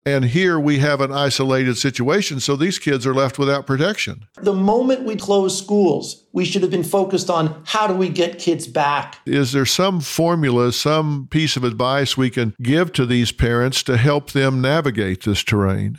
And here we have an isolated situation, so these kids are left without protection. The moment we closed schools, we should have been focused on how do we get kids back? Is there some formula, some piece of advice we can give to these parents to help them navigate this terrain?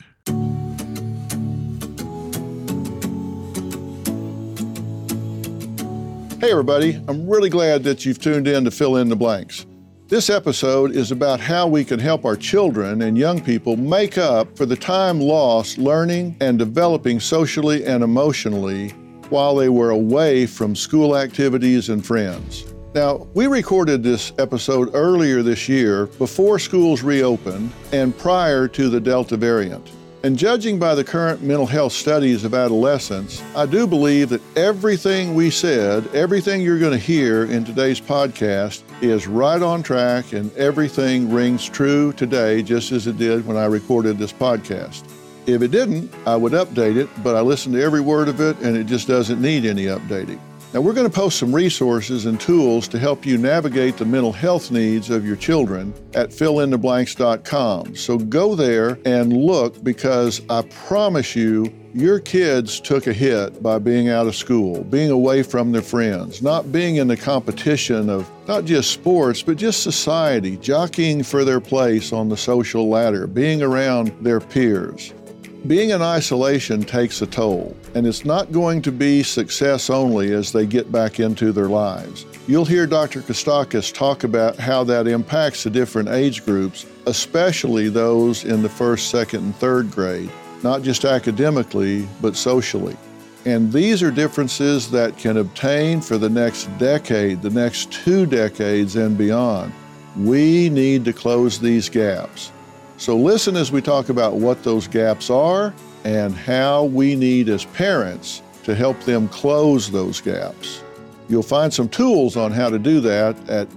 Hey everybody, I'm really glad that you've tuned in to Fill in the Blanks. This episode is about how we can help our children and young people make up for the time lost learning and developing socially and emotionally while they were away from school activities and friends. Now, we recorded this episode earlier this year before schools reopened and prior to the Delta variant. And judging by the current mental health studies of adolescents, I do believe that everything we said, everything you're going to hear in today's podcast is right on track, and everything rings true today just as it did when I recorded this podcast. If it didn't, I would update it, but I listened to every word of it and it just doesn't need any updating. Now, we're going to post some resources and tools to help you navigate the mental health needs of your children at fillintheblanks.com. So go there and look, because I promise you, your kids took a hit by being out of school, being away from their friends, not being in the competition of not just sports, but just society, jockeying for their place on the social ladder, being around their peers. Being in isolation takes a toll, and it's not going to be success only as they get back into their lives. You'll hear Dr. Kostakis talk about how that impacts the different age groups, especially those in the first, second, and third grade, not just academically, but socially. And these are differences that can obtain for the next decade, the next 2 decades and beyond. We need to close these gaps. So listen as we talk about what those gaps are and how we need as parents to help them close those gaps. You'll find some tools on how to do that at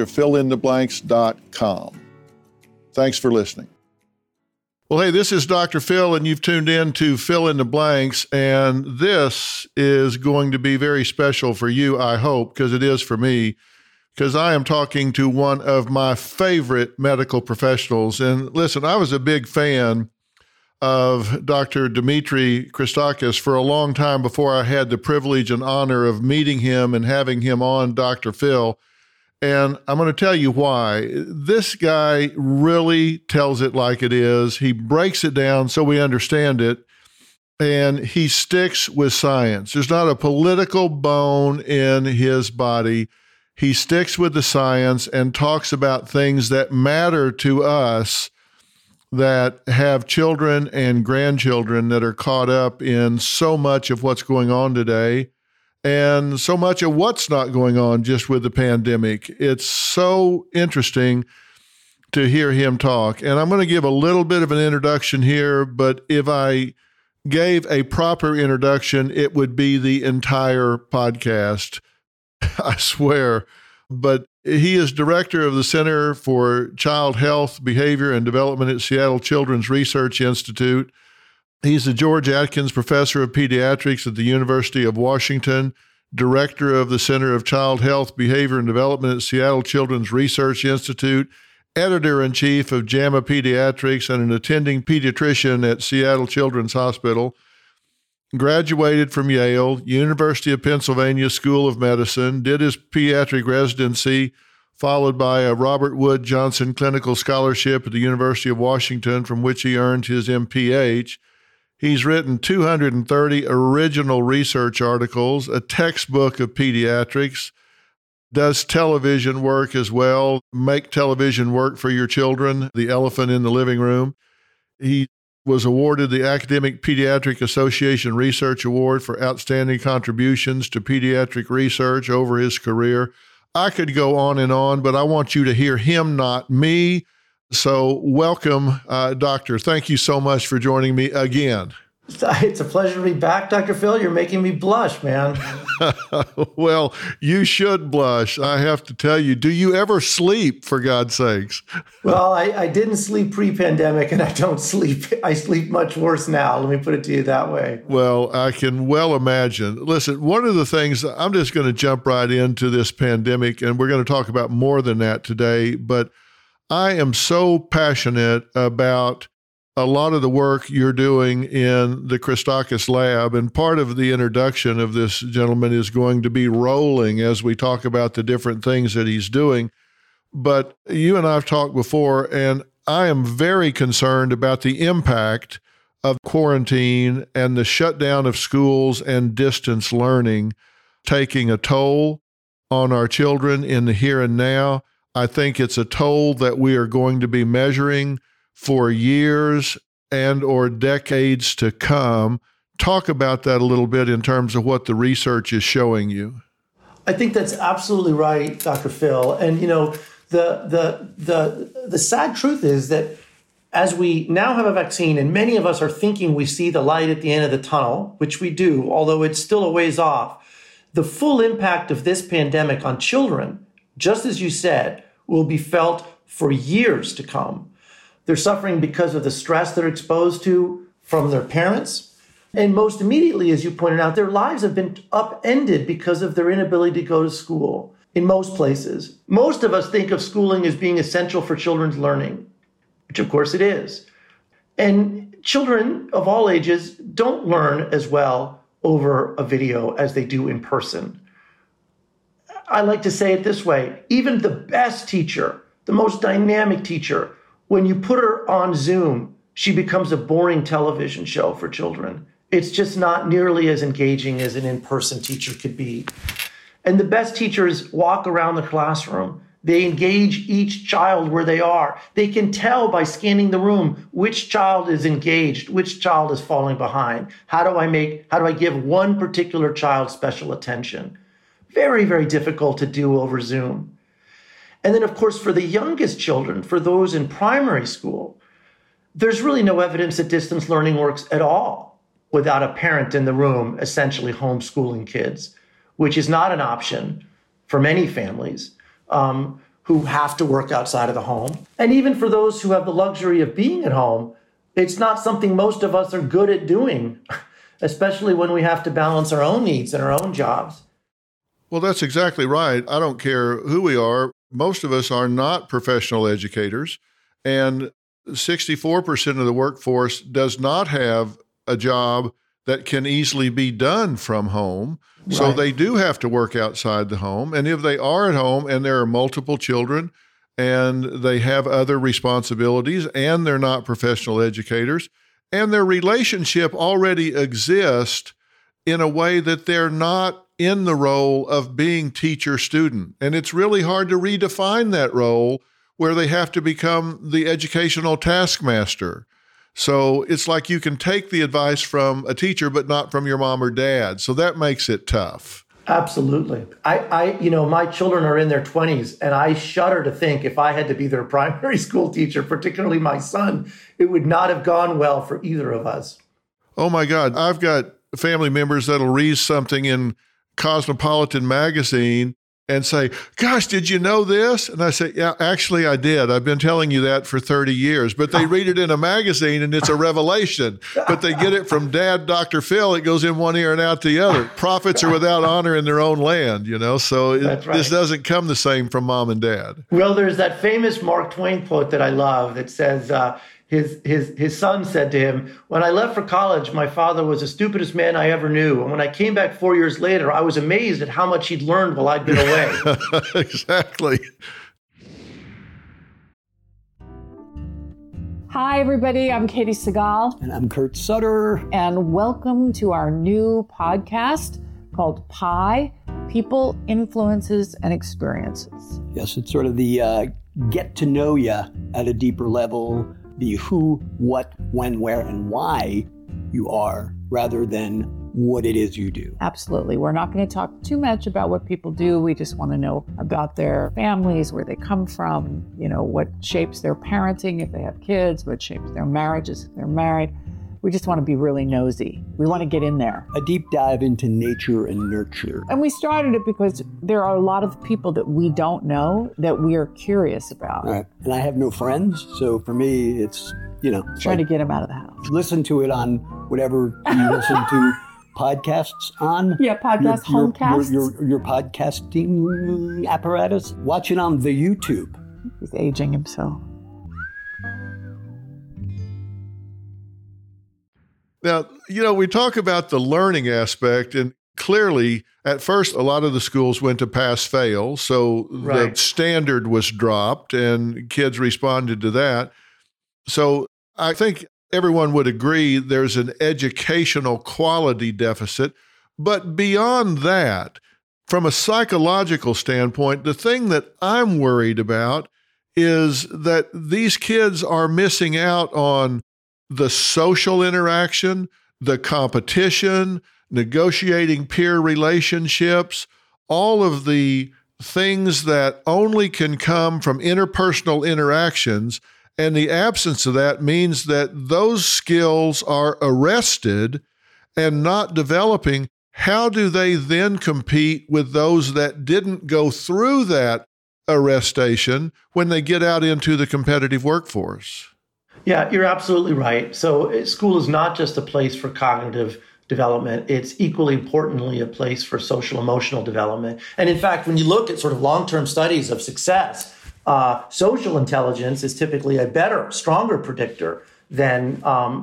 drfillintheblanks.com. Thanks for listening. Well, hey, this is Dr. Phil, and you've tuned in to Fill in the Blanks, and this is going to be very special for you, I hope, because it is for me. Because I am talking to one of my favorite medical professionals. And listen, I was a big fan of Dr. Dimitri Christakis for a long time before I had the privilege and honor of meeting him and having him on Dr. Phil. And I'm going to tell you why. This guy really tells it like it is. He breaks it down so we understand it. And he sticks with science. There's not a political bone in his body. He sticks with the science and talks about things that matter to us that have children and grandchildren that are caught up in so much of what's going on today and so much of what's not going on just with the pandemic. It's so interesting to hear him talk. And I'm going to give a little bit of an introduction here, but if I gave a proper introduction, it would be the entire podcast. I swear. But he is director of the Center for Child Health, Behavior, and Development at Seattle Children's Research Institute. He's the George Atkins Professor of Pediatrics at the University of Washington, director of the Center of Child Health, Behavior, and Development at Seattle Children's Research Institute, editor-in-chief of JAMA Pediatrics, and an attending pediatrician at Seattle Children's Hospital. Graduated from Yale, University of Pennsylvania School of Medicine, did his pediatric residency, followed by a Robert Wood Johnson Clinical Scholarship at the University of Washington, from which he earned his MPH. He's written 230 original research articles, a textbook of pediatrics, does television work as well, Make Television Work for Your Children, The Elephant in the Living Room. He was awarded the Academic Pediatric Association Research Award for outstanding contributions to pediatric research over his career. I could go on, but I want you to hear him, not me. So welcome, Doctor. Thank you so much for joining me again. It's a pleasure to be back, Dr. Phil. You're making me blush, man. Well, you should blush. I have to tell you, do you ever sleep, for God's sakes? Well, I didn't sleep pre-pandemic, and I don't sleep. I sleep much worse now. Let me put it to you that way. Well, I can well imagine. Listen, one of the things, I'm just going to jump right into this pandemic, and we're going to talk about more than that today, but I am so passionate about a lot of the work you're doing in the Christakis lab, and part of the introduction of this gentleman is going to be rolling as we talk about the different things that he's doing. But you and I have talked before, and I am very concerned about the impact of quarantine and the shutdown of schools and distance learning taking a toll on our children in the here and now. I think it's a toll that we are going to be measuring for years and or decades to come. Talk about that a little bit in terms of what the research is showing you. I think that's absolutely right, Dr. Phil. And, the sad truth is that as we now have a vaccine, and many of us are thinking we see the light at the end of the tunnel, which we do, although it's still a ways off, the full impact of this pandemic on children, just as you said, will be felt for years to come. They're suffering because of the stress they're exposed to from their parents. And most immediately, as you pointed out, their lives have been upended because of their inability to go to school in most places. Most of us think of schooling as being essential for children's learning, which of course it is. And children of all ages don't learn as well over a video as they do in person. I like to say it this way: even the best teacher, the most dynamic teacher, when you put her on Zoom, she becomes a boring television show for children. It's just not nearly as engaging as an in-person teacher could be. And the best teachers walk around the classroom. They engage each child where they are. They can tell by scanning the room which child is engaged, which child is falling behind. How do I give one particular child special attention? Very, very difficult to do over Zoom. And then, of course, for the youngest children, for those in primary school, there's really no evidence that distance learning works at all without a parent in the room essentially homeschooling kids, which is not an option for many families who have to work outside of the home. And even for those who have the luxury of being at home, it's not something most of us are good at doing, especially when we have to balance our own needs and our own jobs. Well, that's exactly right. I don't care who we are. Most of us are not professional educators, and 64% of the workforce does not have a job that can easily be done from home. Right. So they do have to work outside the home. And if they are at home and there are multiple children and they have other responsibilities and they're not professional educators and their relationship already exists in a way that they're not in the role of being teacher-student. And it's really hard to redefine that role where they have to become the educational taskmaster. So it's like you can take the advice from a teacher, but not from your mom or dad. So that makes it tough. Absolutely. My children are in their 20s, and I shudder to think if I had to be their primary school teacher, particularly my son, it would not have gone well for either of us. Oh my God. I've got family members that'll read something in Cosmopolitan magazine and say, gosh, did you know this? And I say, yeah, actually I did. I've been telling you that for 30 years, but they read it in a magazine and it's a revelation, but they get it from Dad, Dr. Phil. It goes in one ear and out the other. Prophets are without honor in their own land, so This doesn't come the same from Mom and Dad. Well, there's that famous Mark Twain quote that I love that says, his son said to him, when I left for college, my father was the stupidest man I ever knew. And when I came back 4 years later, I was amazed at how much he'd learned while I'd been away. Exactly. Hi, everybody. I'm Katie Segal. And I'm Kurt Sutter. And welcome to our new podcast called PI, People, Influences, and Experiences. Yes, it's sort of the get to know you at a deeper level, the who, what, when, where, and why you are, rather than what it is you do. Absolutely. We're not going to talk too much about what people do. We just want to know about their families, where they come from, what shapes their parenting if they have kids, what shapes their marriages if they're married. We just want to be really nosy. We want to get in there. A deep dive into nature and nurture. And we started it because there are a lot of people that we don't know that we are curious about. Right. And I have no friends, so for me, it's, trying to get them out of the house. Listen to it on whatever you listen to podcasts on. Yeah, homecasts. Your podcasting apparatus. Watch it on the YouTube. He's aging himself. Now, we talk about the learning aspect, and clearly at first, a lot of the schools went to pass fail. So the standard was dropped and kids responded to that. So I think everyone would agree there's an educational quality deficit. But beyond that, from a psychological standpoint, the thing that I'm worried about is that these kids are missing out on the social interaction, the competition, negotiating peer relationships, all of the things that only can come from interpersonal interactions. And the absence of that means that those skills are arrested and not developing. How do they then compete with those that didn't go through that arrestation when they get out into the competitive workforce? Yeah, you're absolutely right. So school is not just a place for cognitive development. It's equally importantly a place for social emotional development. And in fact, when you look at sort of long-term studies of success, social intelligence is typically a better, stronger predictor than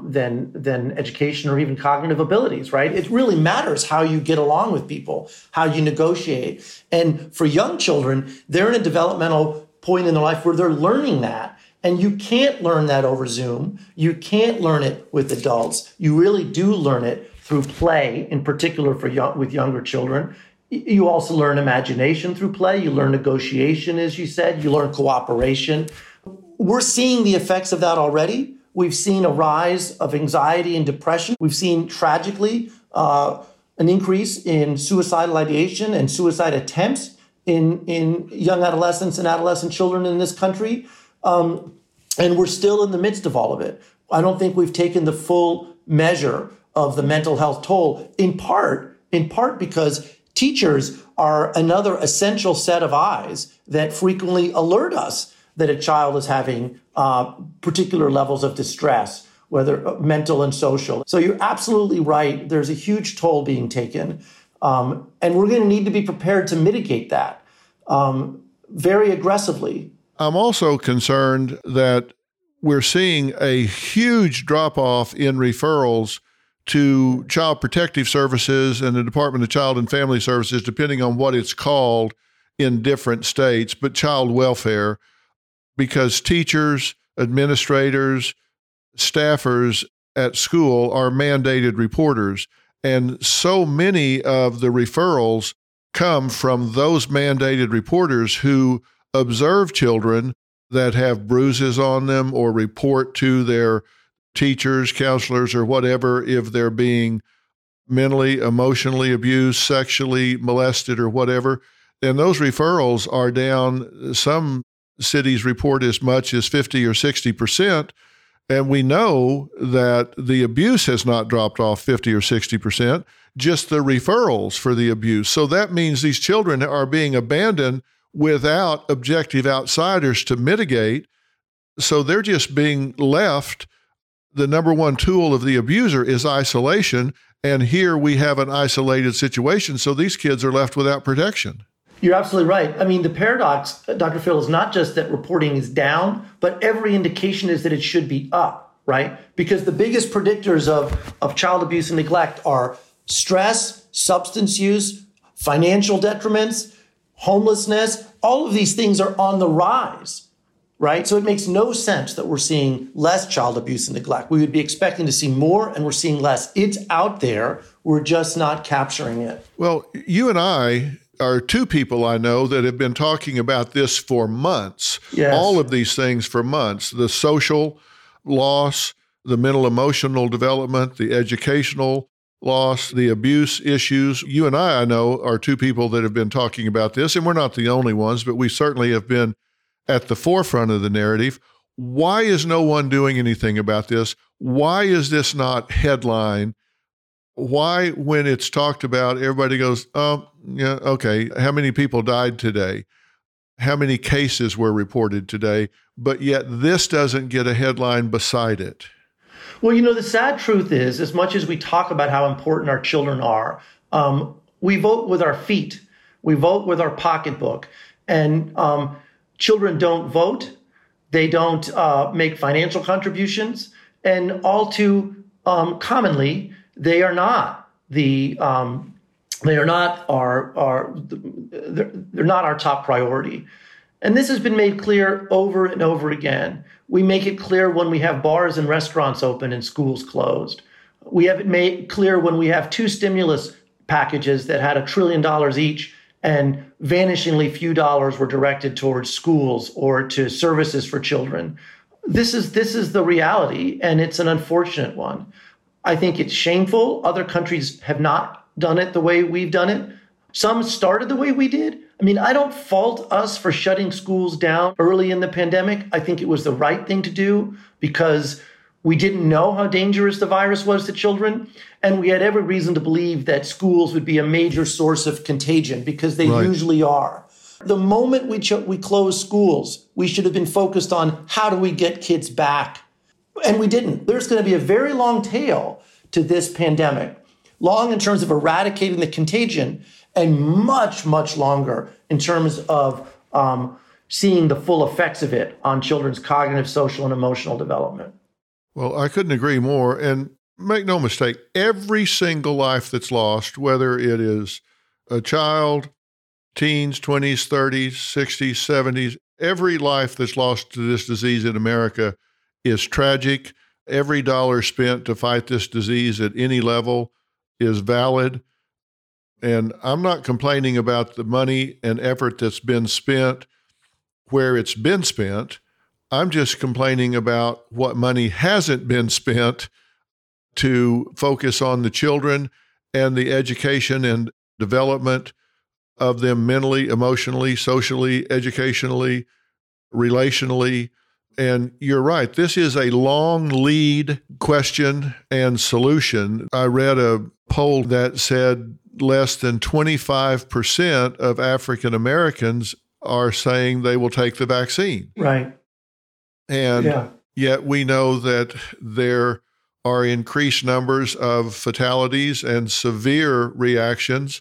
education or even cognitive abilities, right? It really matters how you get along with people, how you negotiate. And for young children, they're in a developmental point in their life where they're learning that. And you can't learn that over Zoom. You can't learn it with adults. You really do learn it through play, in particular with younger children. You also learn imagination through play. You learn negotiation, as you said. You learn cooperation. We're seeing the effects of that already. We've seen a rise of anxiety and depression. We've seen, tragically, an increase in suicidal ideation and suicide attempts in young adolescents and adolescent children in this country. And we're still in the midst of all of it. I don't think we've taken the full measure of the mental health toll, in part because teachers are another essential set of eyes that frequently alert us that a child is having particular levels of distress, whether mental and social. So you're absolutely right. There's a huge toll being taken. And we're going to need to be prepared to mitigate that very aggressively. I'm also concerned that we're seeing a huge drop-off in referrals to Child Protective Services and the Department of Child and Family Services, depending on what it's called in different states, but child welfare, because teachers, administrators, staffers at school are mandated reporters. And so many of the referrals come from those mandated reporters who observe children that have bruises on them or report to their teachers, counselors, or whatever if they're being mentally, emotionally abused, sexually molested, or whatever. And those referrals are down. Some cities report as much as 50 or 60%. And we know that the abuse has not dropped off 50 or 60%, just the referrals for the abuse. So that means these children are being abandoned without objective outsiders to mitigate. So they're just being left. The number one tool of the abuser is isolation. And here we have an isolated situation. So these kids are left without protection. You're absolutely right. I mean, the paradox, Dr. Phil, is not just that reporting is down, but every indication is that it should be up, right? Because the biggest predictors of child abuse and neglect are stress, substance use, financial detriments, homelessness. All of these things are on the rise, right? So it makes no sense that we're seeing less child abuse and neglect. We would be expecting to see more, and we're seeing less. It's out there. We're just not capturing it. Well, you and I are two people I know that have been talking about this for months. Yes. All of these things for months. The social loss, the mental emotional development, the educational loss, the abuse issues. You and I know, are two people that have been talking about this, and we're not the only ones, but we certainly have been at the forefront of the narrative. Why is no one doing anything about this? Why is this not headline? Why, when it's talked about, everybody goes, oh, yeah, okay, how many people died today? How many cases were reported today? But yet this doesn't get a headline beside it. Well, the sad truth is, as much as we talk about how important our children are, we vote with our feet. We vote with our pocketbook. And children don't vote. They don't make financial contributions. And all too commonly they are not they're not our top priority. And this has been made clear over and over again. We make it clear when we have bars and restaurants open and schools closed. We have it made clear when we have 2 stimulus packages that had $1 trillion each, and vanishingly few dollars were directed towards schools or to services for children. This is the reality, and it's an unfortunate one. I think it's shameful. Other countries have not done it the way we've done it. Some started the way we did. I mean, I don't fault us for shutting schools down early in the pandemic. I think it was the right thing to do because we didn't know how dangerous the virus was to children. And we had every reason to believe that schools would be a major source of contagion because they usually are. The moment we closed schools, we should have been focused on how do we get kids back? And we didn't. There's going to be a very long tail to this pandemic, long in terms of eradicating the contagion, and much, much longer in terms of seeing the full effects of it on children's cognitive, social, and emotional development. Well, I couldn't agree more. And make no mistake, every single life that's lost, whether it is a child, teens, 20s, 30s, 60s, 70s, every life that's lost to this disease in America is tragic. Every dollar spent to fight this disease at any level is valid. And I'm not complaining about the money and effort that's been spent where it's been spent. I'm just complaining about what money hasn't been spent to focus on the children and the education and development of them mentally, emotionally, socially, educationally, relationally. And you're right, this is a long lead question and solution. I read a poll that said less than 25% of African Americans are saying they will take the vaccine. Right. And yet we know that there are increased numbers of fatalities and severe reactions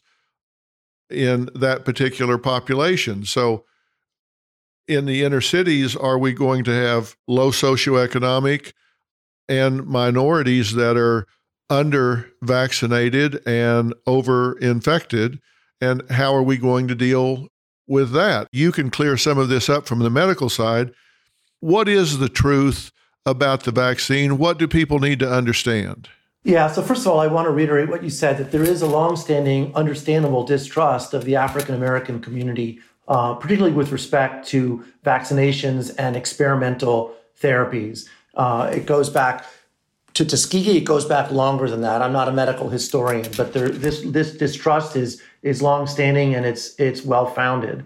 in that particular population. So in the inner cities, are we going to have low socioeconomic and minorities that are under-vaccinated and over-infected? And how are we going to deal with that? You can clear some of this up from the medical side. What is the truth about the vaccine? What do people need to understand? Yeah, so first of all, I want to reiterate what you said, that there is a longstanding, understandable distrust of the African-American community, particularly with respect to vaccinations and experimental therapies. It goes back to Tuskegee. It goes back longer than that. I'm not a medical historian, but this distrust is longstanding and it's well-founded,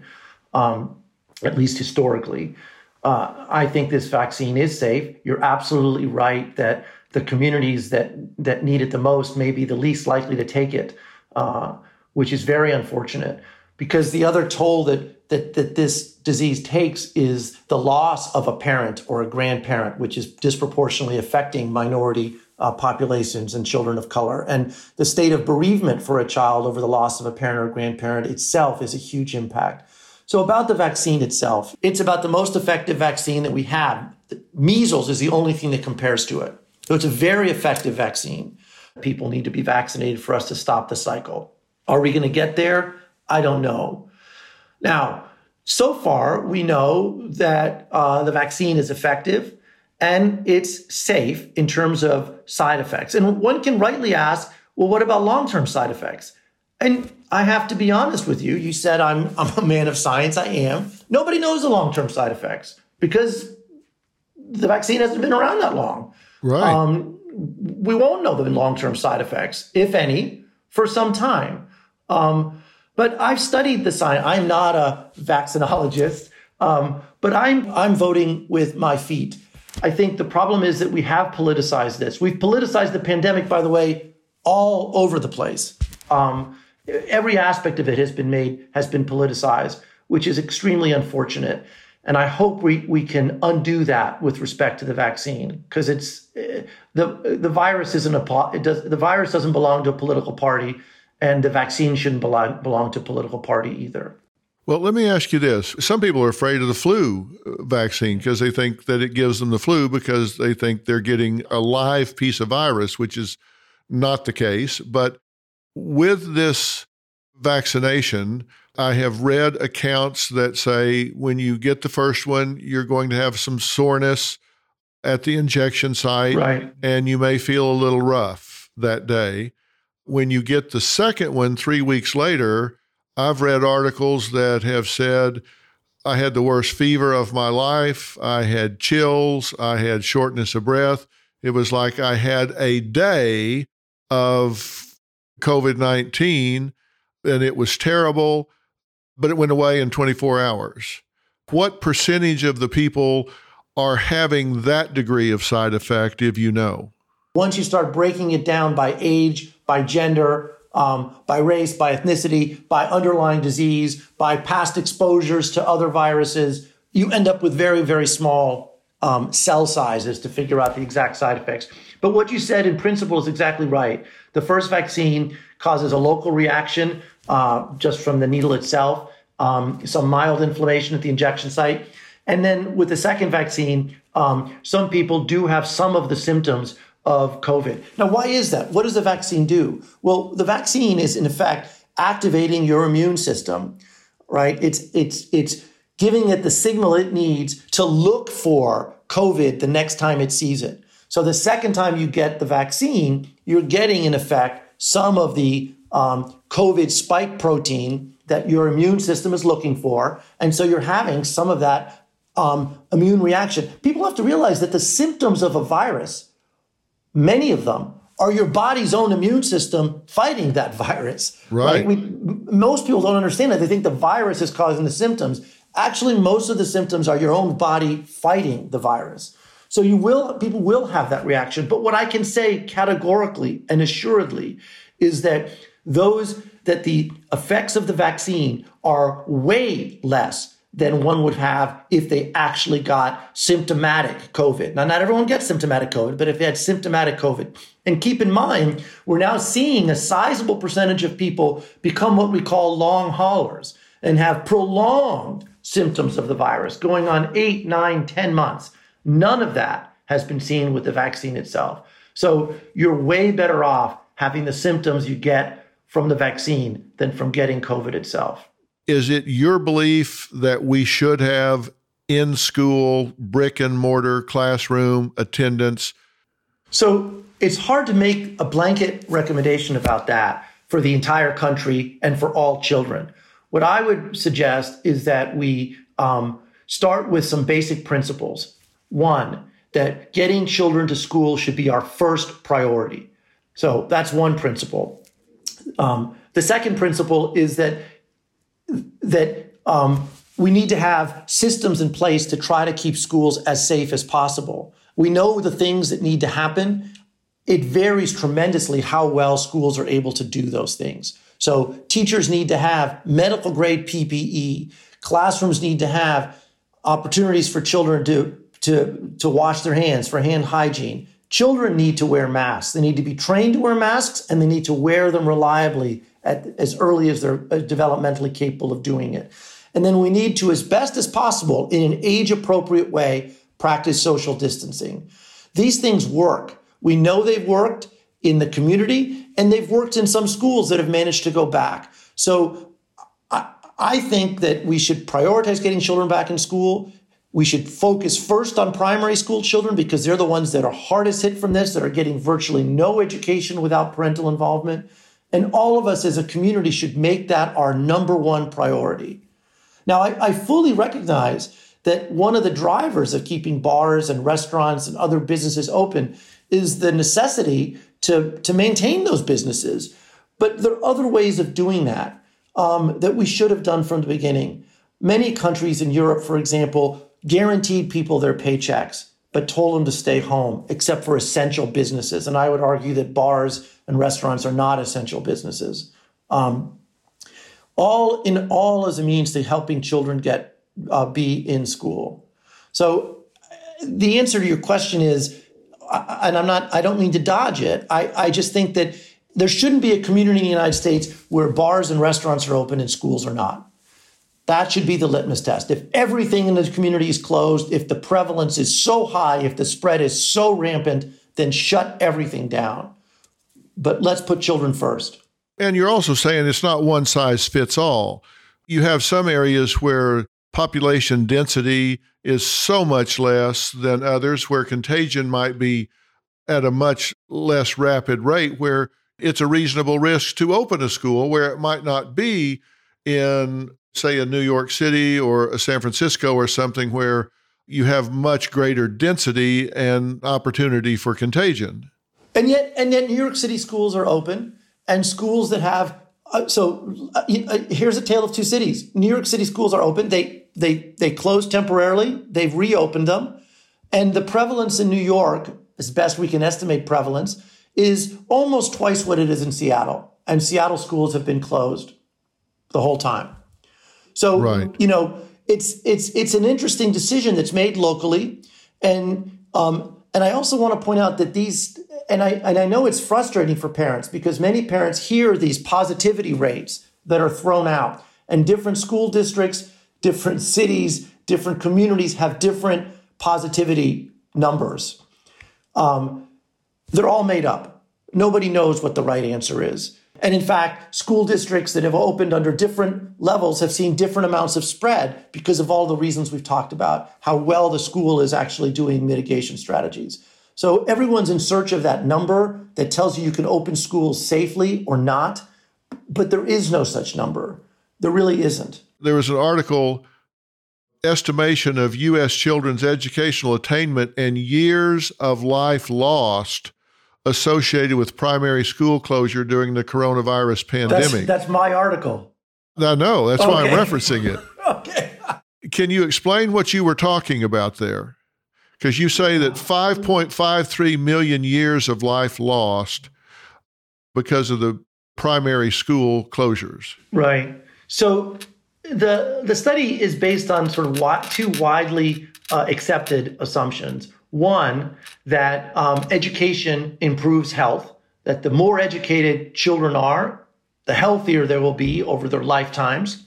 at least historically. I think this vaccine is safe. You're absolutely right that the communities that need it the most may be the least likely to take it, which is very unfortunate. Because the other toll that this disease takes is the loss of a parent or a grandparent, which is disproportionately affecting minority populations and children of color. And the state of bereavement for a child over the loss of a parent or grandparent itself is a huge impact. So about the vaccine itself, it's about the most effective vaccine that we have. Measles is the only thing that compares to it. So it's a very effective vaccine. People need to be vaccinated for us to stop the cycle. Are we going to get there? I don't know. Now, so far, we know that the vaccine is effective and it's safe in terms of side effects. And one can rightly ask, well, what about long-term side effects? And I have to be honest with you. You said I'm a man of science. I am. Nobody knows the long-term side effects because the vaccine hasn't been around that long. Right. We won't know the long-term side effects, if any, for some time. But I've studied the science. I'm not a vaccinologist, but I'm voting with my feet. I think the problem is that we have politicized this. We've politicized the pandemic, by the way, all over the place. Every aspect of it has been politicized, which is extremely unfortunate. And I hope we can undo that with respect to the vaccine, because it's the virus the virus doesn't belong to a political party, and the vaccine shouldn't belong to a political party either. Well, let me ask you this. Some people are afraid of the flu vaccine because they think that it gives them the flu because they think they're getting a live piece of virus, which is not the case. But with this vaccination, I have read accounts that say when you get the first one, you're going to have some soreness at the injection site, Right. and you may feel a little rough that day. When you get the second one 3 weeks later, I've read articles that have said, I had the worst fever of my life. I had chills. I had shortness of breath. It was like I had a day of COVID-19 and it was terrible, but it went away in 24 hours. What percentage of the people are having that degree of side effect, if you know? Once you start breaking it down by age, by gender, by race, by ethnicity, by underlying disease, by past exposures to other viruses, you end up with very, very small cell sizes to figure out the exact side effects. But what you said in principle is exactly right. The first vaccine causes a local reaction just from the needle itself, some mild inflammation at the injection site. And then with the second vaccine, some people do have some of the symptoms of COVID. Now, why is that? What does the vaccine do? Well, the vaccine is in effect activating your immune system, right? It's giving it the signal it needs to look for COVID the next time it sees it. So the second time you get the vaccine, you're getting in effect some of the COVID spike protein that your immune system is looking for. And so you're having some of that immune reaction. People have to realize that the symptoms of a virus, many of them, are your body's own immune system fighting that virus. Right. Most people don't understand that. They think the virus is causing the symptoms. Actually, most of the symptoms are your own body fighting the virus. So people will have that reaction. But what I can say categorically and assuredly is that the effects of the vaccine are way less than one would have if they actually got symptomatic COVID. Now, not everyone gets symptomatic COVID, but if they had symptomatic COVID. And keep in mind, we're now seeing a sizable percentage of people become what we call long haulers and have prolonged symptoms of the virus going on 8, 9, 10 months. None of that has been seen with the vaccine itself. So you're way better off having the symptoms you get from the vaccine than from getting COVID itself. Is it your belief that we should have in-school, brick-and-mortar classroom attendance? So it's hard to make a blanket recommendation about that for the entire country and for all children. What I would suggest is that we start with some basic principles. One, that getting children to school should be our first priority. So that's one principle. The second principle is that we need to have systems in place to try to keep schools as safe as possible. We know the things that need to happen. It varies tremendously how well schools are able to do those things. So teachers need to have medical grade PPE. Classrooms need to have opportunities for children to wash their hands, for hand hygiene. Children need to wear masks. They need to be trained to wear masks, and they need to wear them reliably as early as they're developmentally capable of doing it. And then we need to, as best as possible, in an age-appropriate way, practice social distancing. These things work. We know they've worked in the community, and they've worked in some schools that have managed to go back. So I think that we should prioritize getting children back in school. We should focus first on primary school children because they're the ones that are hardest hit from this, that are getting virtually no education without parental involvement. And all of us as a community should make that our number one priority. Now, I fully recognize that one of the drivers of keeping bars and restaurants and other businesses open is the necessity to maintain those businesses. But there are other ways of doing that that we should have done from the beginning. Many countries in Europe, for example, guaranteed people their paychecks, but told them to stay home, except for essential businesses. And I would argue that bars and restaurants are not essential businesses. All as a means to helping children be in school. So the answer to your question is, and I don't mean to dodge it. I just think that there shouldn't be a community in the United States where bars and restaurants are open and schools are not. That should be the litmus test. If everything in the community is closed, if the prevalence is so high, if the spread is so rampant, then shut everything down. But let's put children first. And you're also saying it's not one size fits all. You have some areas where population density is so much less than others, where contagion might be at a much less rapid rate, where it's a reasonable risk to open a school, where it might not be in, say, a New York City or a San Francisco or something where you have much greater density and opportunity for contagion. And yet New York City schools are open, and schools that have here's a tale of two cities. New York City schools are open. They closed temporarily. They've reopened them, and the prevalence in New York, as best we can estimate prevalence, is almost twice what it is in Seattle. And Seattle schools have been closed the whole time. So, right. It's an interesting decision that's made locally. And I also want to point out that these, and I know it's frustrating for parents because many parents hear these positivity rates that are thrown out, and different school districts, different cities, different communities have different positivity numbers. They're all made up. Nobody knows what the right answer is. And in fact, school districts that have opened under different levels have seen different amounts of spread because of all the reasons we've talked about, how well the school is actually doing mitigation strategies. So everyone's in search of that number that tells you can open schools safely or not, but there is no such number. There really isn't. There was an article, estimation of U.S. children's educational attainment and years of life lost associated with primary school closure during the coronavirus pandemic. That's my article. I know. That's why I'm referencing it. Okay. Can you explain what you were talking about there? Because you say that 5.53 million years of life lost because of the primary school closures. Right. So the study is based on sort of two widely accepted assumptions. One, that education improves health, that the more educated children are, the healthier they will be over their lifetimes.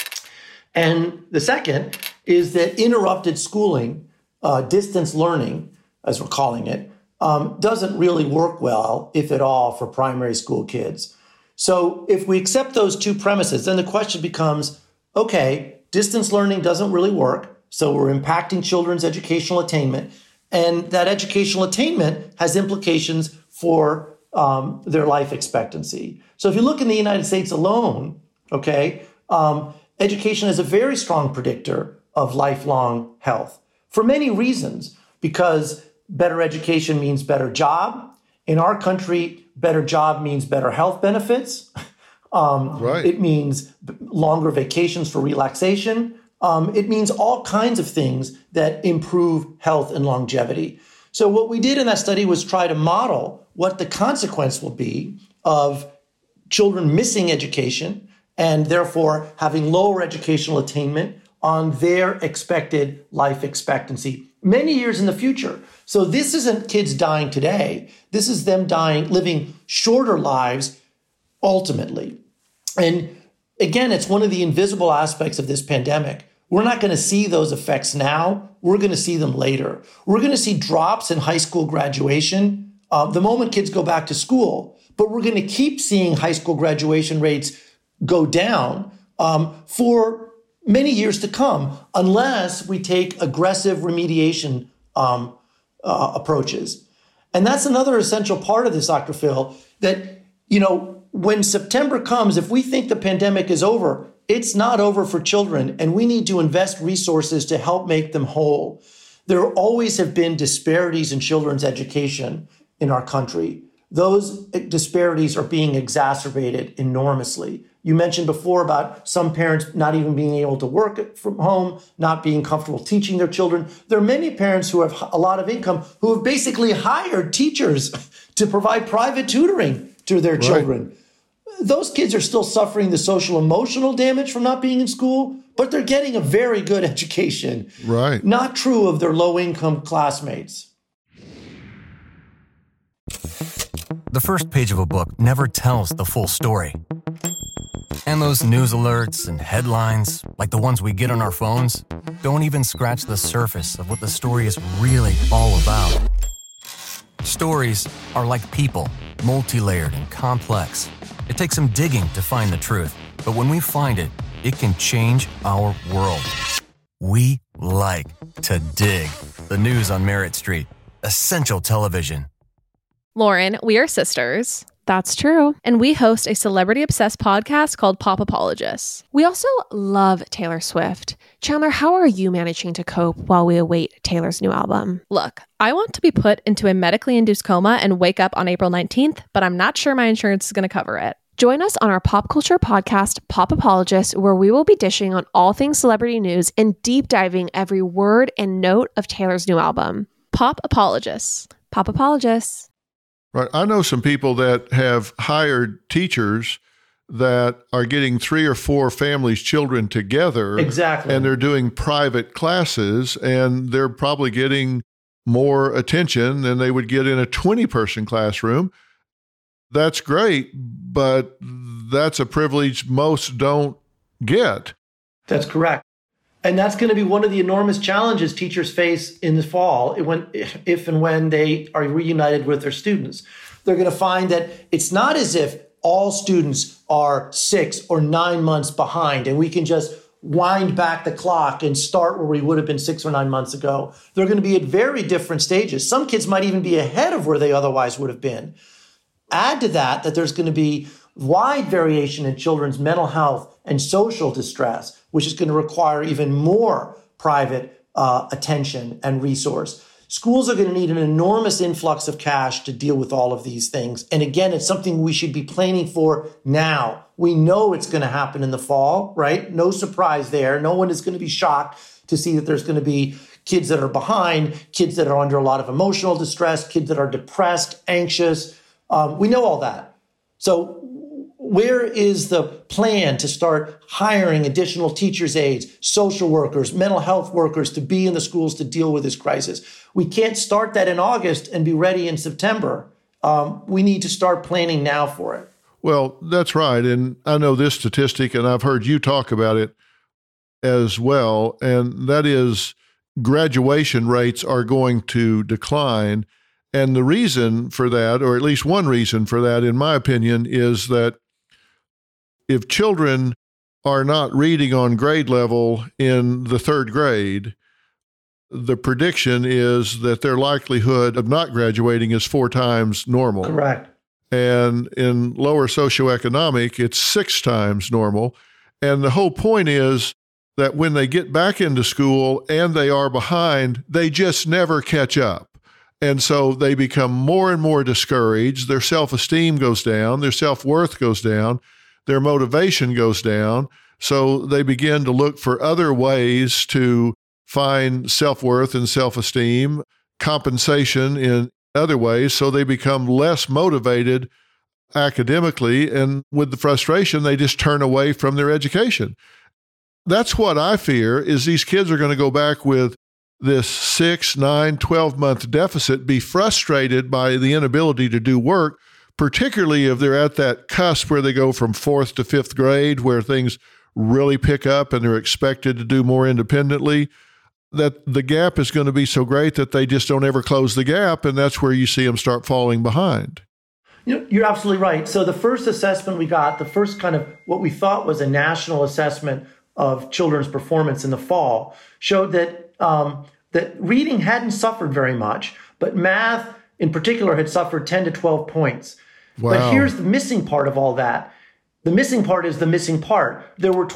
And the second is that interrupted schooling, distance learning, as we're calling it, doesn't really work well, if at all, for primary school kids. So if we accept those two premises, then the question becomes, okay, distance learning doesn't really work, so we're impacting children's educational attainment. And that educational attainment has implications for their life expectancy. So if you look in the United States alone, okay, education is a very strong predictor of lifelong health for many reasons, because better education means better job. In our country, better job means better health benefits. Right. It means longer vacations for relaxation. It means all kinds of things that improve health and longevity. So what we did in that study was try to model what the consequence will be of children missing education and therefore having lower educational attainment on their expected life expectancy many years in the future. So this isn't kids dying today. This is them living shorter lives ultimately. And again, it's one of the invisible aspects of this pandemic. We're not going to see those effects now. We're going to see them later. We're going to see drops in high school graduation the moment kids go back to school. But we're going to keep seeing high school graduation rates go down for many years to come, unless we take aggressive remediation approaches. And that's another essential part of this, Dr. Phil, that, when September comes, if we think the pandemic is over, it's not over for children, and we need to invest resources to help make them whole. There always have been disparities in children's education in our country. Those disparities are being exacerbated enormously. You mentioned before about some parents not even being able to work from home, not being comfortable teaching their children. There are many parents who have a lot of income who have basically hired teachers to provide private tutoring to their children. Those kids are still suffering the social emotional damage from not being in school, but they're getting a very good education. Right. Not true of their low-income classmates. The first page of a book never tells the full story. And those news alerts and headlines, like the ones we get on our phones, don't even scratch the surface of what the story is really all about. Stories are like people, multi-layered and complex. It takes some digging to find the truth, but when we find it, it can change our world. We like to dig. The news on Merritt Street. Essential television. Lauren, we are sisters. That's true. And we host a celebrity-obsessed podcast called Pop Apologists. We also love Taylor Swift. Chandler, how are you managing to cope while we await Taylor's new album? Look, I want to be put into a medically induced coma and wake up on April 19th, but I'm not sure my insurance is going to cover it. Join us on our pop culture podcast, Pop Apologists, where we will be dishing on all things celebrity news and deep diving every word and note of Taylor's new album. Pop Apologists. Pop Apologists. Right. I know some people that have hired teachers that are getting 3 or 4 families' children together. Exactly. And they're doing private classes, and they're probably getting more attention than they would get in a 20-person classroom. That's great, but that's a privilege most don't get. That's correct. And that's going to be one of the enormous challenges teachers face in the fall if and when they are reunited with their students. They're going to find that it's not as if all students are 6 or 9 months behind and we can just wind back the clock and start where we would have been 6 or 9 months ago. They're going to be at very different stages. Some kids might even be ahead of where they otherwise would have been. Add to that there's going to be wide variation in children's mental health and social distress, which is going to require even more private attention and resource. Schools are going to need an enormous influx of cash to deal with all of these things. And again, it's something we should be planning for now. We know it's going to happen in the fall, right? No surprise there. No one is going to be shocked to see that there's going to be kids that are behind, kids that are under a lot of emotional distress, kids that are depressed, anxious. We know all that. So where is the plan to start hiring additional teachers' aides, social workers, mental health workers to be in the schools to deal with this crisis? We can't start that in August and be ready in September. We need to start planning now for it. Well, that's right. And I know this statistic, and I've heard you talk about it as well, and that is graduation rates are going to decline. And the reason for that, or at least one reason for that, in my opinion, is that if children are not reading on grade level in the 3rd grade, the prediction is that their likelihood of not graduating is 4 times normal. Correct. And in lower socioeconomic, it's 6 times normal. And the whole point is that when they get back into school and they are behind, they just never catch up. And so they become more and more discouraged. Their self-esteem goes down. Their self-worth goes down. Their motivation goes down. So they begin to look for other ways to find self-worth and self-esteem, compensation in other ways. So they become less motivated academically. And with the frustration, they just turn away from their education. That's what I fear, is these kids are going to go back with this 6, 9, 12-month deficit, be frustrated by the inability to do work, particularly if they're at that cusp where they go from 4th to 5th grade, where things really pick up and they're expected to do more independently, that the gap is going to be so great that they just don't ever close the gap, and that's where you see them start falling behind. You're absolutely right. So the first assessment we got, the first kind of what we thought was a national assessment of children's performance in the fall, showed that that reading hadn't suffered very much, but math in particular had suffered 10 to 12 points. Wow. But here's the missing part of all that. The missing part is the missing part. There were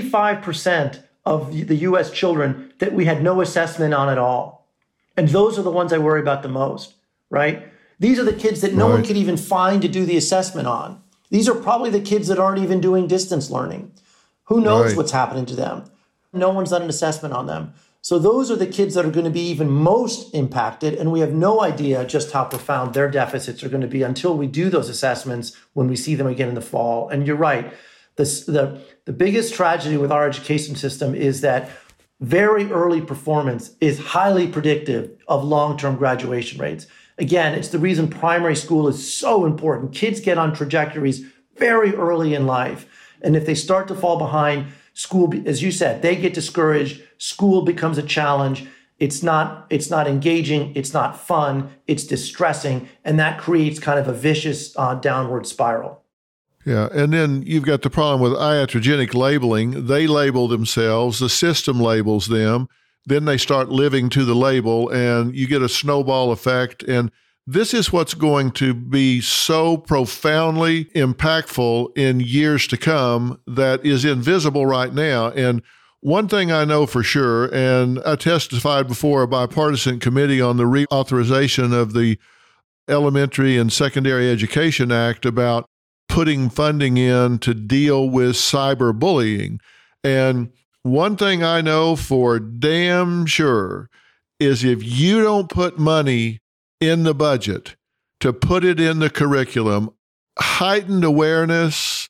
25% of the U.S. children that we had no assessment on at all. And those are the ones I worry about the most, right? These are the kids that no one could even find to do the assessment on. These are probably the kids that aren't even doing distance learning. Who knows what's happening to them? No one's done an assessment on them. So those are the kids that are going to be even most impacted, and we have no idea just how profound their deficits are going to be until we do those assessments when we see them again in the fall. And you're right. The biggest tragedy with our education system is that very early performance is highly predictive of long-term graduation rates. Again, it's the reason primary school is so important. Kids get on trajectories very early in life. And if they start to fall behind, school, as you said, they get discouraged. School becomes a challenge. It's not engaging. It's not fun. It's distressing. And that creates kind of a vicious downward spiral. Yeah. And then you've got the problem with iatrogenic labeling. They label themselves, the system labels them. Then they start living to the label, and you get a snowball effect. And this is what's going to be so profoundly impactful in years to come that is invisible right now. And one thing I know for sure, and I testified before a bipartisan committee on the reauthorization of the Elementary and Secondary Education Act about putting funding in to deal with cyberbullying. And one thing I know for damn sure is if you don't put money in the budget to put it in the curriculum, heightened awareness,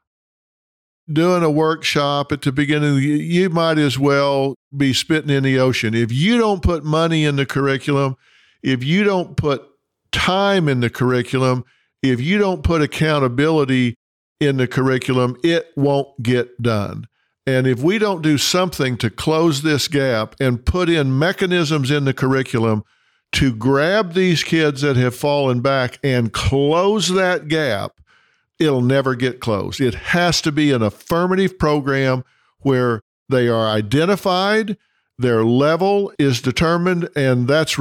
doing a workshop at the beginning of the year, you might as well be spitting in the ocean. If you don't put money in the curriculum, if you don't put time in the curriculum, if you don't put accountability in the curriculum, it won't get done. And if we don't do something to close this gap and put in mechanisms in the curriculum to grab these kids that have fallen back and close that gap, it'll never get closed. It has to be an affirmative program where they are identified, their level is determined, and that's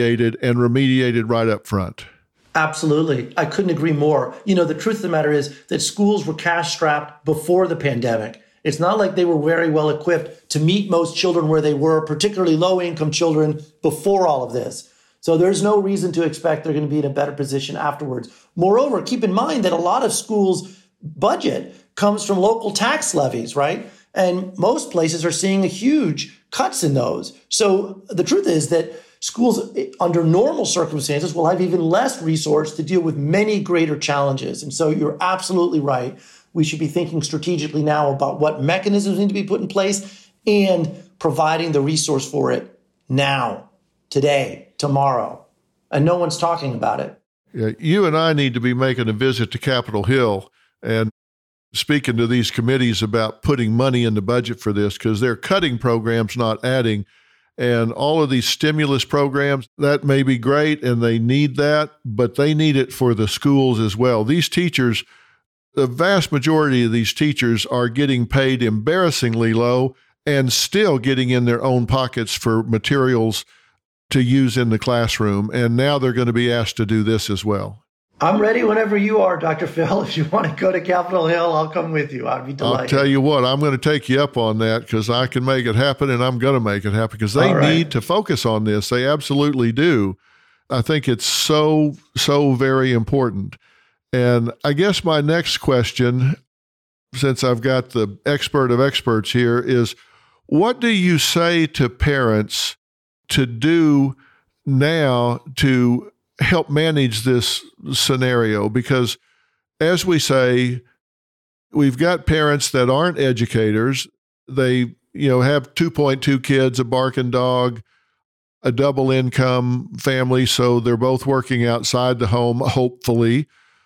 remediated right up front. Absolutely. I couldn't agree more. The truth of the matter is that schools were cash-strapped before the pandemic. It's not like they were very well equipped to meet most children where they were, particularly low-income children, before all of this. So there's no reason to expect they're going to be in a better position afterwards. Moreover, keep in mind that a lot of schools' budget comes from local tax levies, right? And most places are seeing huge cuts in those. So the truth is that schools, under normal circumstances, will have even less resource to deal with many greater challenges. And so you're absolutely right. We should be thinking strategically now about what mechanisms need to be put in place and providing the resource for it now, today, tomorrow. And no one's talking about it. Yeah, you and I need to be making a visit to Capitol Hill and speaking to these committees about putting money in the budget for this, because they're cutting programs, not adding. And all of these stimulus programs, that may be great, and they need that, but they need it for the schools as well. These teachers, the vast majority of these teachers are getting paid embarrassingly low and still getting in their own pockets for materials to use in the classroom. And now they're going to be asked to do this as well. I'm ready whenever you are, Dr. Phil. If you want to go to Capitol Hill, I'll come with you. I'd be delighted. I'll tell you what, I'm going to take you up on that because I can make it happen, and I'm going to make it happen because they need to focus on this. They absolutely do. I think it's so very important. And I guess my next question, since I've got the expert of experts here, is what do you say to parents to do now to help manage this scenario? Because as we say, we've got parents that aren't educators. They, have 2.2 kids, a barking dog, a double income family. So they're both working outside the home, hopefully.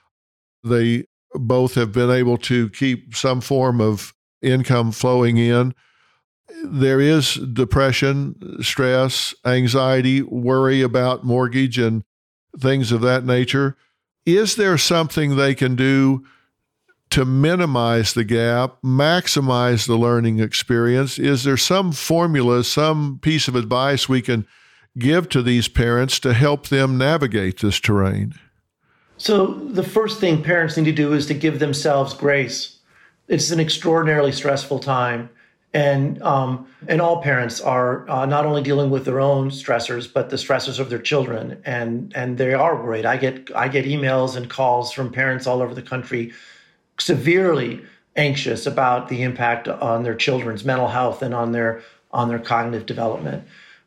They both have been able to keep some form of income flowing in. There is depression, stress, anxiety, worry about mortgage and things of that nature. Is there something they can do to minimize the gap, maximize the learning experience? Is there some formula, some piece of advice we can give to these parents to help them navigate this terrain? So the first thing parents need to do is to give themselves grace. It's an extraordinarily stressful time. And all parents are not only dealing with their own stressors, but the stressors of their children. And they are worried. I get emails and calls from parents all over the country, severely anxious about the impact on their children's mental health and on their cognitive development.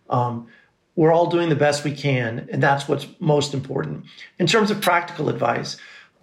We're all doing the best we can, and that's what's most important. In terms of practical advice,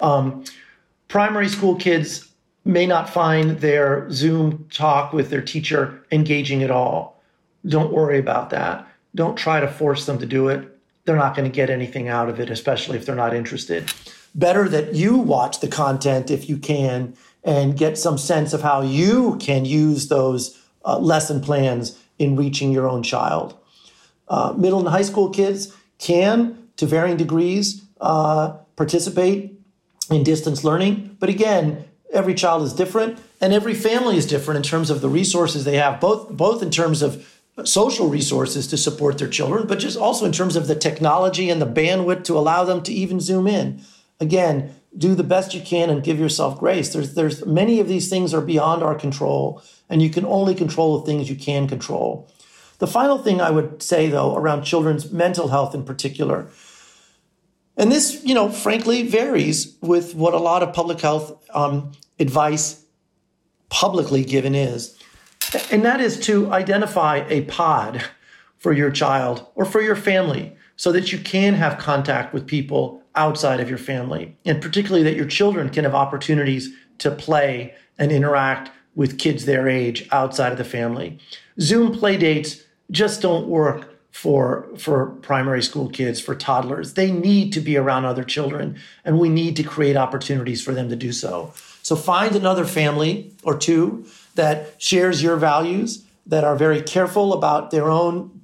primary school kids may not find their Zoom talk with their teacher engaging at all. Don't worry about that. Don't try to force them to do it. They're not going to get anything out of it, especially if they're not interested. Better that you watch the content if you can and get some sense of how you can use those lesson plans in reaching your own child. Middle and high school kids can, to varying degrees, participate in distance learning. But again, every child is different and every family is different in terms of the resources they have, both in terms of social resources to support their children, but just also in terms of the technology and the bandwidth to allow them to even zoom in. Again, do the best you can and give yourself grace. There's many of these things are beyond our control, and you can only control the things you can control. The final thing I would say, though, around children's mental health in particular, and this, frankly, varies with what a lot of public health advice publicly given is, and that is to identify a pod for your child or for your family so that you can have contact with people outside of your family, and particularly that your children can have opportunities to play and interact with kids their age outside of the family. Zoom play dates just don't work for primary school kids, for toddlers. They need to be around other children, and we need to create opportunities for them to do so. So find another family or two that shares your values, that are very careful about their own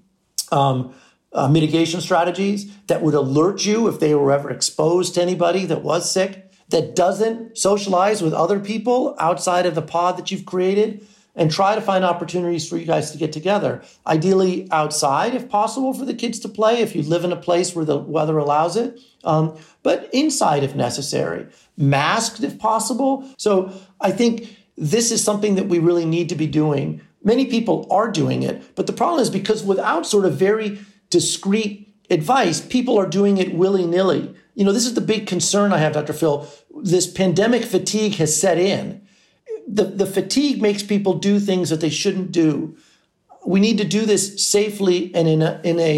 mitigation strategies, that would alert you if they were ever exposed to anybody that was sick, that doesn't socialize with other people outside of the pod that you've created, and try to find opportunities for you guys to get together. Ideally outside, if possible, for the kids to play, if you live in a place where the weather allows it, but inside if necessary, masked if possible. So I think this is something that we really need to be doing. Many people are doing it, but the problem is because without sort of very discrete advice, people are doing it willy-nilly. This is the big concern I have, Dr. Phil. This pandemic fatigue has set in. The fatigue makes people do things that they shouldn't do. We need to do this safely and in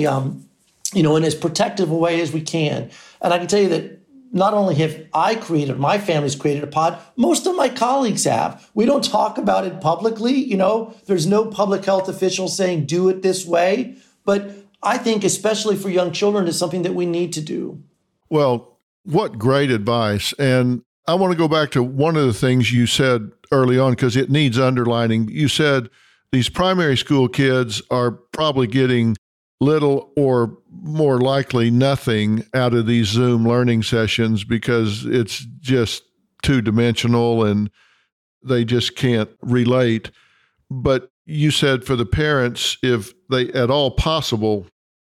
as protective a way as we can. And I can tell you that not only have my family's created a pod, most of my colleagues have. We don't talk about it publicly. There's no public health official saying do it this way. But I think especially for young children, it's something that we need to do. Well, what great advice. And I want to go back to one of the things you said early on, because it needs underlining. You said these primary school kids are probably getting little or more likely nothing out of these Zoom learning sessions because it's just two-dimensional and they just can't relate. But you said for the parents, if they at all possible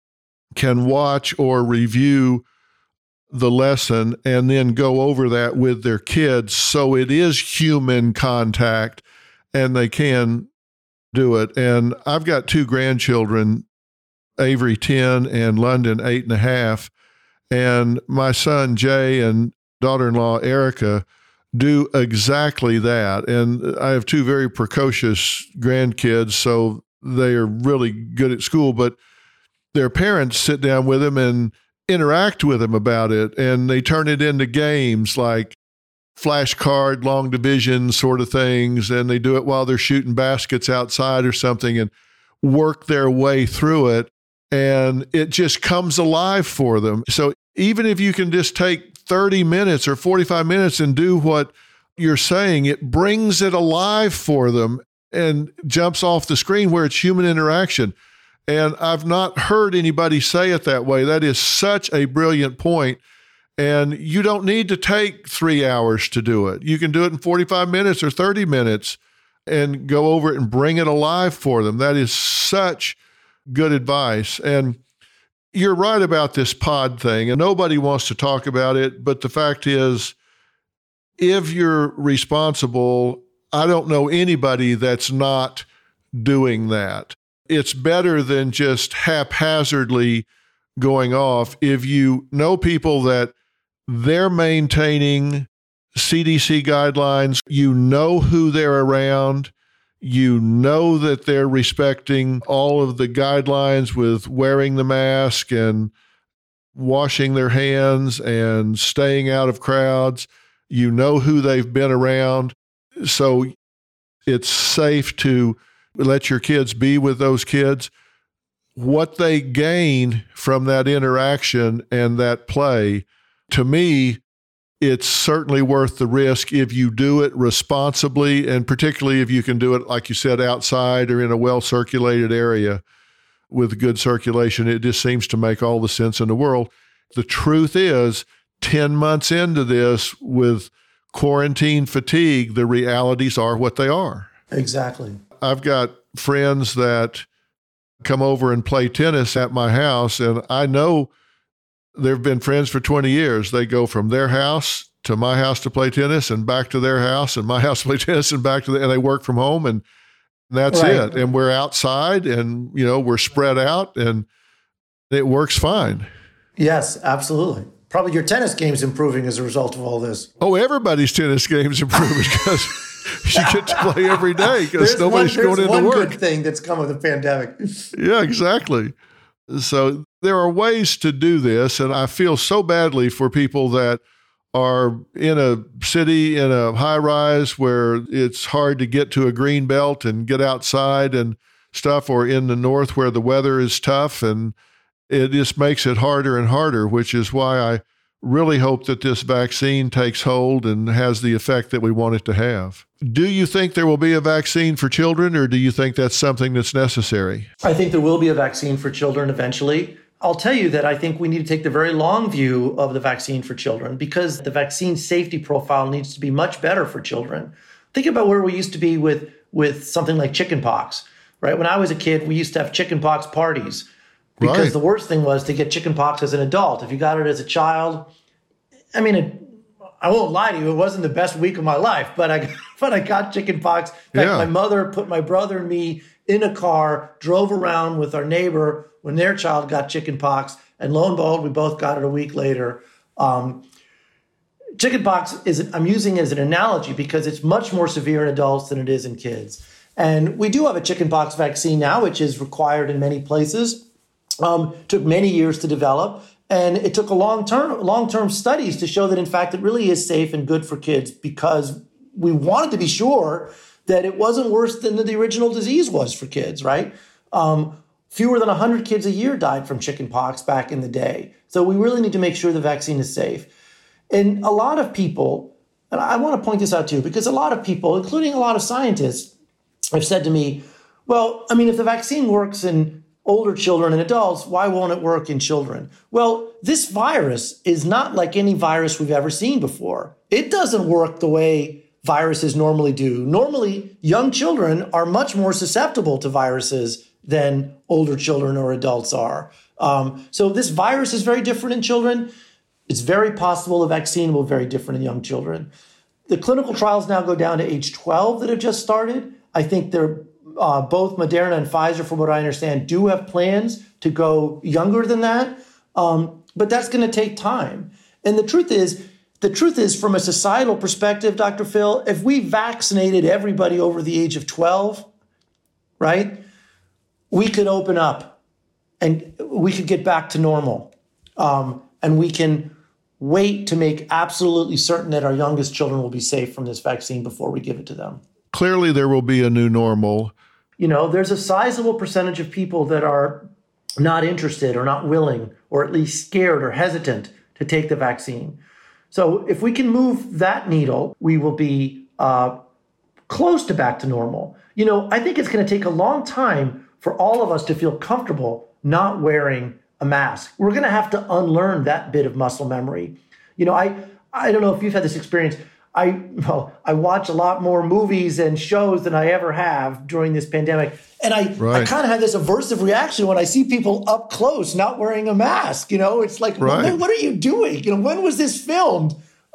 can watch or review the lesson and then go over that with their kids so it is human contact and they can do it. And I've got two grandchildren, Avery 10 and London 8.5, and my son Jay and daughter-in-law Erica do exactly that. And I have two very precocious grandkids, so they are really good at school, but their parents sit down with them and interact with them about it, and they turn it into games like flashcard, long division sort of things, and they do it while they're shooting baskets outside or something and work their way through it, and it just comes alive for them. So even if you can just take 30 minutes or 45 minutes and do what you're saying, it brings it alive for them and jumps off the screen where it's human interaction. And I've not heard anybody say it that way. That is such a brilliant point. And you don't need to take 3 hours to do it. You can do it in 45 minutes or 30 minutes and go over it and bring it alive for them. That is such good advice. And you're right about this pod thing, and nobody wants to talk about it. But the fact is, if you're responsible, I don't know anybody that's not doing that. It's better than just haphazardly going off. If you know people that they're maintaining CDC guidelines, you know who they're around, you know that they're respecting all of the guidelines with wearing the mask and washing their hands and staying out of crowds, you know who they've been around. So it's safe to let your kids be with those kids. What they gain from that interaction and that play, to me, it's certainly worth the risk if you do it responsibly, and particularly if you can do it, like you said, outside or in a well-circulated area with good circulation. It just seems to make all the sense in the world. The truth is, 10 months into this with quarantine fatigue, the realities are what they are. Exactly. I've got friends that come over and play tennis at my house, and I know they've been friends for 20 years. They go from their house to my house to play tennis and back to their house and my house to play tennis and back to and they work from home, and that's Right. it. And we're outside and, we're spread out and it works fine. Yes, absolutely. Probably your tennis game's improving as a result of all this. Oh, everybody's tennis game's improving because you get to play every day because nobody's going into one work. good thing that's come with the pandemic. Yeah, exactly. So there are ways to do this, and I feel so badly for people that are in a city, in a high rise where it's hard to get to a green belt and get outside and stuff, or in the north where the weather is tough, and it just makes it harder and harder, which is why I really hope that this vaccine takes hold and has the effect that we want it to have. Do you think there will be a vaccine for children, or do you think that's something that's necessary? I think there will be a vaccine for children eventually. I'll tell you that I think we need to take the very long view of the vaccine for children because the vaccine safety profile needs to be much better for children. Think about where we used to be with something like chickenpox, right? When I was a kid, we used to have chickenpox parties because Right. The worst thing was to get chickenpox as an adult. If you got it as a child, I won't lie to you, it wasn't the best week of my life, but I got chickenpox. In fact, my mother put my brother and me in a car, drove around with our neighbor when their child got chickenpox, and lo and behold, we both got it a week later. Chickenpox I'm using as an analogy because it's much more severe in adults than it is in kids. And we do have a chickenpox vaccine now, which is required in many places. Took many years to develop. And it took a long-term studies to show that, in fact, it really is safe and good for kids because we wanted to be sure that it wasn't worse than the original disease was for kids, right? Fewer than 100 kids a year died from chickenpox back in the day. So we really need to make sure the vaccine is safe. And a lot of people, and I want to point this out too, because a lot of people, including a lot of scientists, have said to me, well, if the vaccine works in older children and adults, why won't it work in children? Well, this virus is not like any virus we've ever seen before. It doesn't work the way viruses normally do. Normally, young children are much more susceptible to viruses than older children or adults are. So this virus is very different in children. It's very possible the vaccine will be very different in young children. The clinical trials now go down to age 12 that have just started. I think they're both Moderna and Pfizer, from what I understand, do have plans to go younger than that. But that's going to take time. And the truth is, from a societal perspective, Dr. Phil, if we vaccinated everybody over the age of 12, right, we could open up and we could get back to normal. And we can wait to make absolutely certain that our youngest children will be safe from this vaccine before we give it to them. Clearly, there will be a new normal. There's a sizable percentage of people that are not interested or not willing or at least scared or hesitant to take the vaccine. So if we can move that needle, we will be close to back to normal. I think it's going to take a long time for all of us to feel comfortable not wearing a mask. We're going to have to unlearn that bit of muscle memory. I don't know if you've had this experience. I watch a lot more movies and shows than I ever have during this pandemic. And I kind of have this aversive reaction when I see people up close not wearing a mask. It's like, what are you doing? When was this filmed?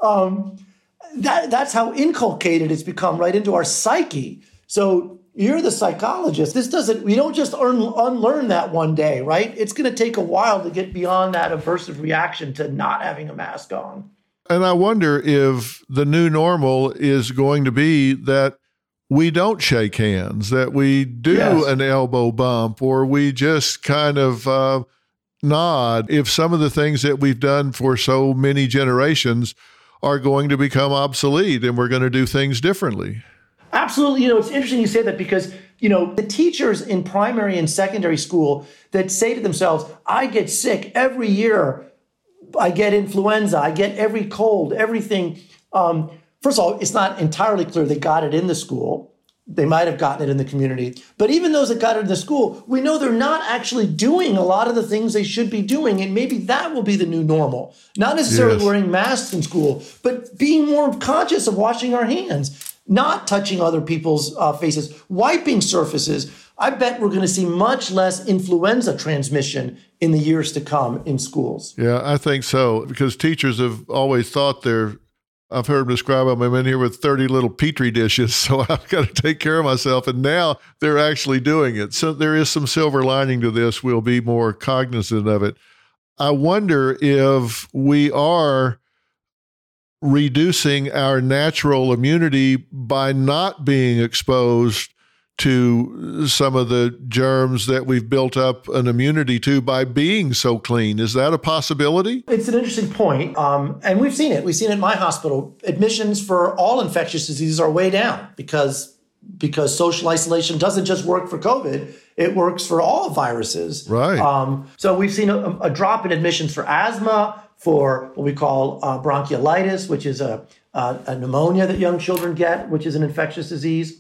That's how inculcated it's become right into our psyche. So you're the psychologist. We don't just unlearn that one day, right? It's going to take a while to get beyond that aversive reaction to not having a mask on. And I wonder if the new normal is going to be that we don't shake hands, that we do an elbow bump, or we just kind of nod. If some of the things that we've done for so many generations are going to become obsolete and we're going to do things differently. Absolutely. It's interesting you say that because, the teachers in primary and secondary school that say to themselves, I get sick every year, I get influenza, I get every cold, everything. First of all, it's not entirely clear they got it in the school. They might have gotten it in the community. But even those that got it in the school, we know they're not actually doing a lot of the things they should be doing. And maybe that will be the new normal. Not necessarily wearing masks in school, but being more conscious of washing our hands, not touching other people's faces, wiping surfaces. I bet we're going to see much less influenza transmission in the years to come in schools. Yeah, I think so, because teachers have always thought I've heard them describe them, I'm in here with 30 little Petri dishes, so I've got to take care of myself. And now they're actually doing it. So there is some silver lining to this. We'll be more cognizant of it. I wonder if we are reducing our natural immunity by not being exposed to some of the germs that we've built up an immunity to by being so clean. Is that a possibility? It's an interesting point. And we've seen it. We've seen it in my hospital. Admissions for all infectious diseases are way down because social isolation doesn't just work for COVID. It works for all viruses. Right. So we've seen a drop in admissions for asthma, for what we call bronchiolitis, which is a pneumonia that young children get, which is an infectious disease.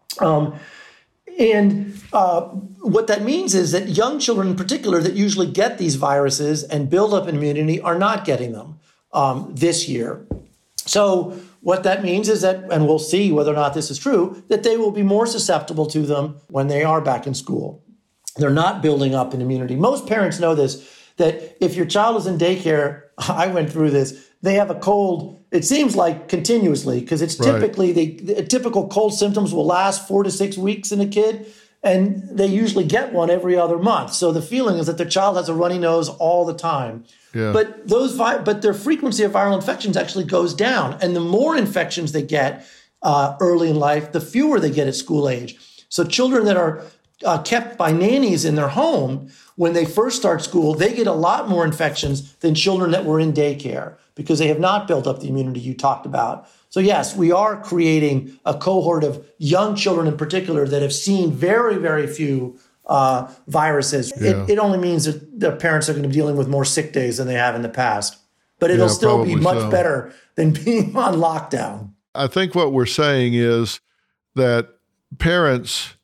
And what that means is that young children in particular that usually get these viruses and build up an immunity are not getting them this year. So what that means is that, and we'll see whether or not this is true, that they will be more susceptible to them when they are back in school. They're not building up an immunity. Most parents know this, that if your child is in daycare, I went through this, they have a cold, it seems like continuously, because it's typically, the typical cold symptoms will last 4 to 6 weeks in a kid, and they usually get one every other month. So the feeling is that their child has a runny nose all the time. Yeah. But their frequency of viral infections actually goes down. And the more infections they get early in life, the fewer they get at school age. So children that are kept by nannies in their home, when they first start school, they get a lot more infections than children that were in daycare because they have not built up the immunity you talked about. So yes, we are creating a cohort of young children in particular that have seen very, very few viruses. Yeah. It only means that their parents are going to be dealing with more sick days than they have in the past. But it'll still be much better than being on lockdown. I think what we're saying is that parents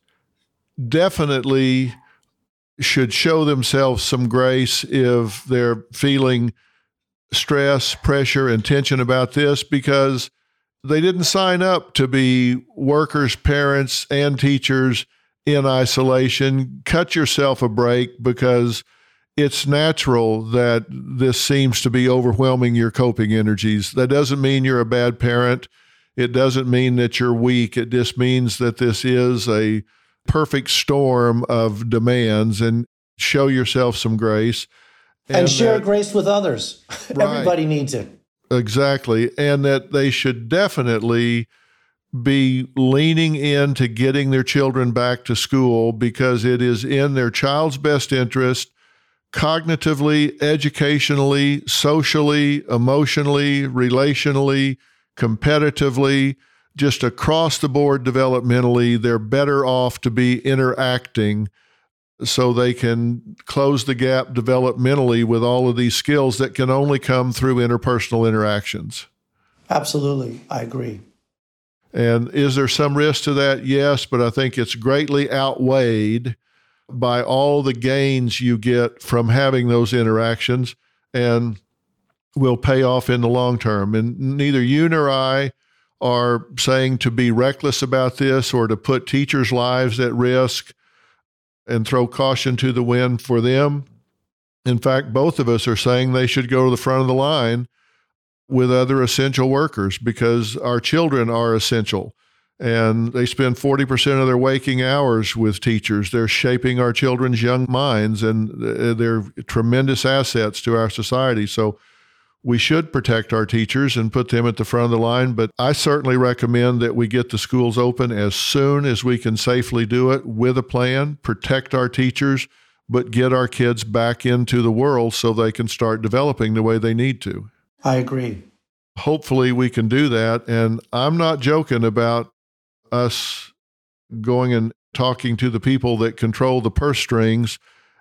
definitely should show themselves some grace if they're feeling stress, pressure, and tension about this, because they didn't sign up to be workers, parents, and teachers in isolation. Cut yourself a break, because it's natural that this seems to be overwhelming your coping energies. That doesn't mean you're a bad parent. It doesn't mean that you're weak. It just means that this is a perfect storm of demands, and show yourself some grace. And share grace with others. Right. Everybody needs it. Exactly. And that they should definitely be leaning into getting their children back to school, because it is in their child's best interest, cognitively, educationally, socially, emotionally, relationally, competitively, just across the board developmentally. They're better off to be interacting so they can close the gap developmentally with all of these skills that can only come through interpersonal interactions. Absolutely. I agree. And is there some risk to that? Yes, but I think it's greatly outweighed by all the gains you get from having those interactions, and will pay off in the long term. And neither you nor I are saying to be reckless about this or to put teachers' lives at risk and throw caution to the wind for them. In fact, both of us are saying they should go to the front of the line with other essential workers, because our children are essential. And they spend 40% of their waking hours with teachers. They're shaping our children's young minds, and they're tremendous assets to our society. So we should protect our teachers and put them at the front of the line. But I certainly recommend that we get the schools open as soon as we can safely do it, with a plan, protect our teachers, but get our kids back into the world so they can start developing the way they need to. I agree. Hopefully we can do that. And I'm not joking about us going and talking to the people that control the purse strings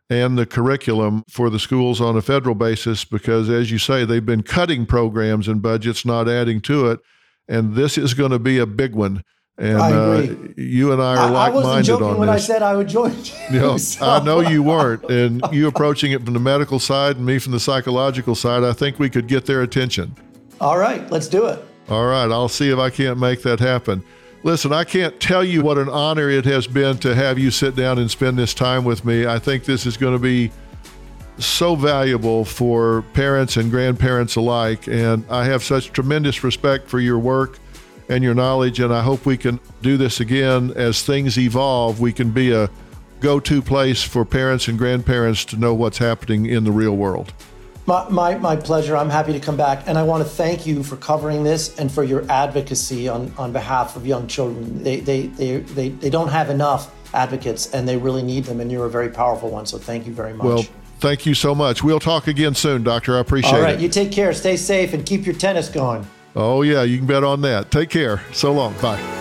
and the curriculum for the schools on a federal basis, because as you say, they've been cutting programs and budgets, not adding to it. And this is going to be a big one. And I agree. You and I are like-minded on this. I wasn't joking when I said I would join you. So. I know you weren't. And you approaching it from the medical side and me from the psychological side, I think we could get their attention. All right, let's do it. All right, I'll see if I can't make that happen. Listen, I can't tell you what an honor it has been to have you sit down and spend this time with me. I think this is going to be so valuable for parents and grandparents alike. And I have such tremendous respect for your work and your knowledge. And I hope we can do this again as things evolve. We can be a go-to place for parents and grandparents to know what's happening in the real world. My pleasure. I'm happy to come back. And I want to thank you for covering this and for your advocacy on behalf of young children. They don't have enough advocates, and they really need them, and you're a very powerful one. So thank you very much. Well, thank you so much. We'll talk again soon, Doctor. I appreciate it. All right. You take care. Stay safe and keep your tennis going. Oh, yeah. You can bet on that. Take care. So long. Bye.